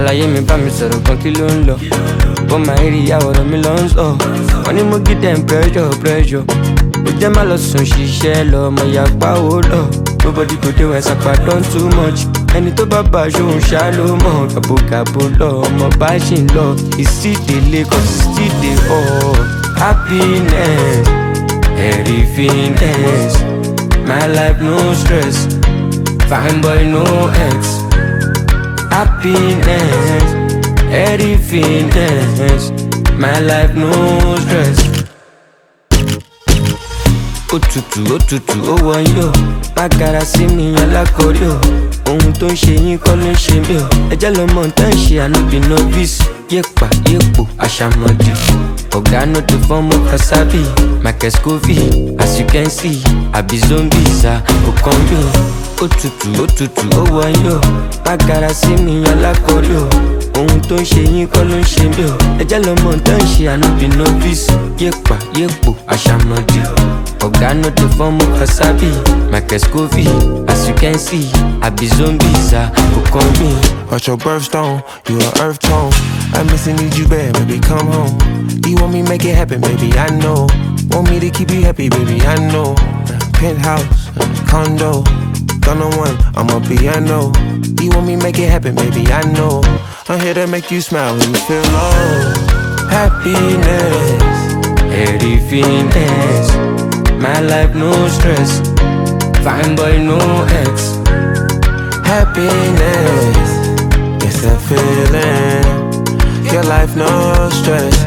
Àlàyé mi bá mi sọ̀rọ̀ gan kí ló ń lọ. Bọ́ máa rí ìyàwó ọ̀rọ̀ mi lọ ń sọ. Wọ́n ní mo give them pressure. Ó jẹ́ má lọ sùn ṣiṣẹ́ lọ, ọmọ ìyàpá ó lọ. Nobody go dey when sapa don too much. Ẹni tó bá bá aṣóhun ṣá ló mọ̀. Gàbogàbo lọ, ọmọ bá ṣì ń lọ. Ìsídèlé cause it's still dey hot. Happiness, everythingness. My life no stress. Fine boy no ex. Happiness, everythingness. My life no stress. Òtútù, ó wọ̀nyí o. Má gara sí mi alákọ̀ọ́rí o. Ohun tó ń ṣe yín kọ́ ló ń ṣe mí o. Ẹjẹ́ lọmọ tán ṣe ànúbì novice. Yépa, yépo, àṣàmọ̀dì. Ọ̀gá no dey form of Kasabi. Michael Scoville, as you can see. Àbí zombies kò kàn mí o. Òtútù, ó wọ̀nyí o. Má gara sí mi alákọ̀ọ́rí o. Ohun tó ń ṣe yín kọ́ ló ń ṣe mí o. Ẹjẹ́ lọmọ tán ṣe ànúbì novice. Yépa, yépo, àṣàmọ̀dì. Ọ̀gá no dey form of Kasabi. Michael Scoville, as you can see. Àbí zombies kò kàn mí. Watch your birthstone, you an earth tone. I miss and need you bad, baby, come home. You want me make it happen, baby, I know. Want me to keep you happy, baby, I know. Penthouse, condo, gonna one, I'm a piano. You want me make it happen, baby, I know. I'm here to make you smile when you feel low. Happiness, everythingness. My life no stress. Fine boy no ex. happiness. It's that feeling. Your life no stress.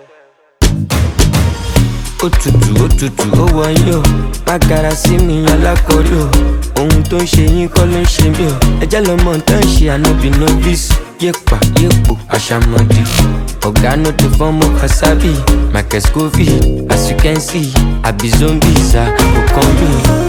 Òtútù, ó wọ̀nyí o. Má gara sí mi alákọ̀ọ́rí o. Ohun tó ń ṣe yín kọ́ ló ń ṣe mí o. Ẹjẹ́ lọmọ tán ṣe ànúbì novice. Yépa, yépo, àṣàmọ̀dì. Ọ̀gá no dey form of Kasabi. Michael Scoville, as you can see. Àbí zombies kò kàn mí.